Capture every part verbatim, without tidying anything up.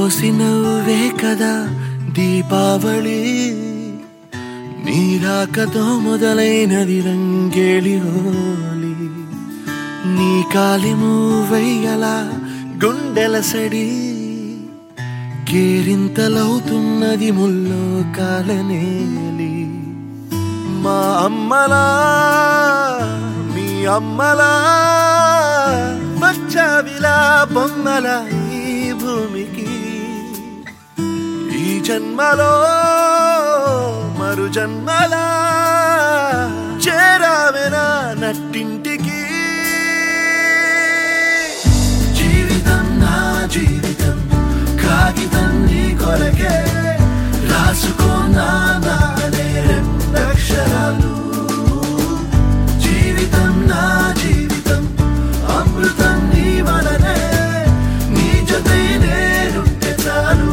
పోసి నవ్వే కదా దీపావళి, నీ రాకతో మొదలైనది రంగేళి హోలీ. నీ కాలి మూవయ్యలా గుండెల సడి, కేరింతలవుతున్నది ముల్లో కాలనేలి. మా అమ్మలా మీ అమ్మలా వచ్చావిలా బొమ్మల ఈ భూమికి. ఈ జన్మలో మరు జన్మలా చేరావెనా నట్టింటికి. జీవితం నా జీవితం కాగితం నీ కొరకే, రాసుకోనా నానే రెండక్షరాలు. జీవితం నా జీవితం అమృతం నీ వలనే, నీ జతే నేనుంటే చాలు.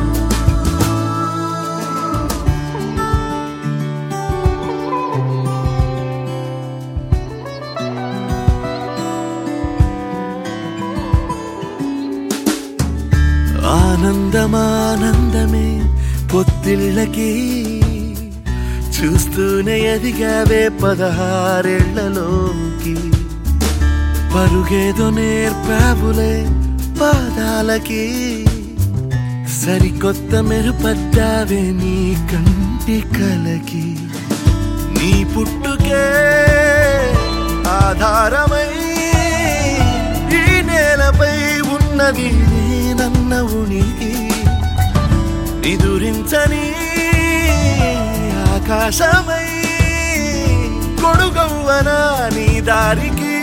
ఆనందమానందమే పొత్తిళ్ళకి, చూస్తూనే ఎదిగావే పదహారేళ్లలోకి. పరుగేదో నేర్పావులే పాదాలకి, సరికొత్త మెరుపడ్డావే నీ కంటి కలకి. నీ పుట్టుకే ఆధారమై ఈ నేలపై ఉన్నది నన్న ఉనికి. నిదురించని ఆకాశమై కొడుగవ్వనా నీ దారికి.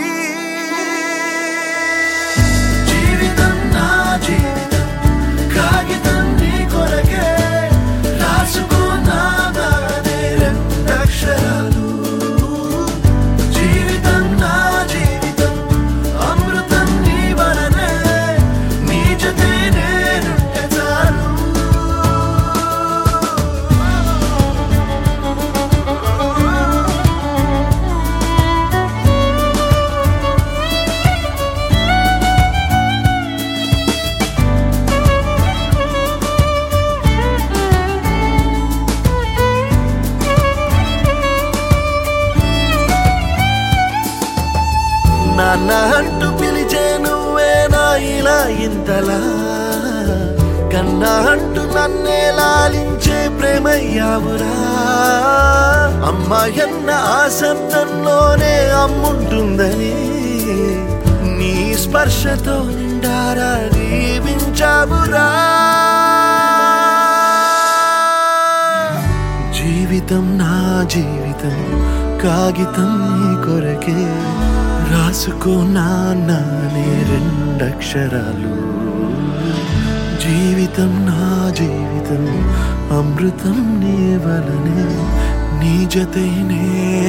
జీవితం నా జీవితం కాగితం నీ కొరకే, రాసుకోనా నానే రెండక్షరాలు. జీవితం నా జీవితం అమృతం నీ వలనే, నీ జతే నేనుంటే చాలు. నాన్న అంటూ పిలిచే నువ్వే నా ఇలా ఇంతలా, కన్నా అంటూ నన్నే లాలించే ప్రేమయ్యావురా. అమ్మాయన్న ఆ శబ్దంలోనే అమ్ముంటుందని, నీ స్పర్శతో నిండారా దీవించావురా. జీవితం నా జీవితం కాగితం నీ కొరకే, రాసుకో నానే రెండక్షరాలు. జీవితం నా జీవితం అమృతం నీ వలనే, నీ జతే